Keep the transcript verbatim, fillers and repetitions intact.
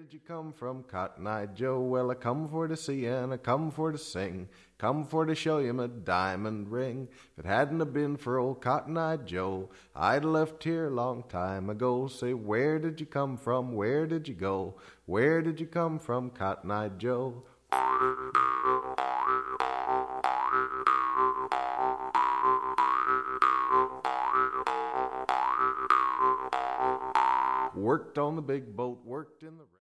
did you come from, Cotton-Eye Joe? Well, I come for to see and I come for to sing, come for to show you my diamond ring. If it hadn't have been for old Cotton-Eye Joe, I'd have left here a long time ago. Say, where did you come from? Where did you go? Where did you come from, Cotton-Eye Joe? Worked on the big boat, worked in the